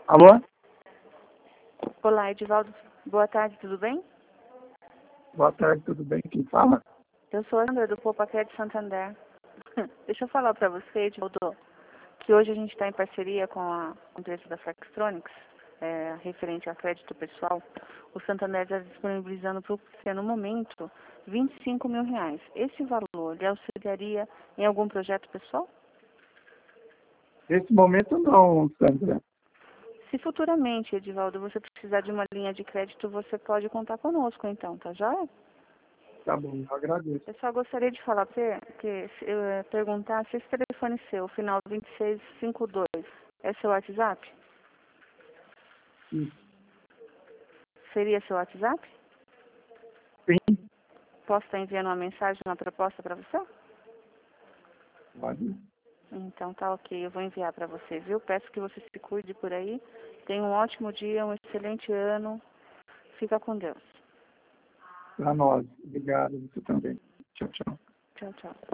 Alô? Olá, Edivaldo. Boa tarde, tudo bem? Boa tarde, tudo bem? Quem fala? Eu sou a Sandra, do Poupaquete de Santander. Deixa eu falar para você, Edivaldo, que hoje a gente está em parceria com a empresa da Flextronics, referente a crédito pessoal. O Santander está disponibilizando para você, no momento, R$ 25.000. Esse valor lhe auxiliaria em algum projeto pessoal? Nesse momento não, Sandra. Se futuramente, Edivaldo, você precisar de uma linha de crédito, você pode contar conosco, então, tá joia? Tá bom, eu agradeço. Eu só gostaria de falar perguntar se esse telefone seu, final 2652, é seu WhatsApp? Sim. Seria seu WhatsApp? Sim, Posso estar enviando uma mensagem, uma proposta para você? pode. Então tá ok, eu vou enviar para você, viu? Peço que você se cuide por aí. Tenha um ótimo dia, um excelente ano. Fica com Deus. Para nós. Obrigado, você também. Tchau, tchau. Tchau, tchau.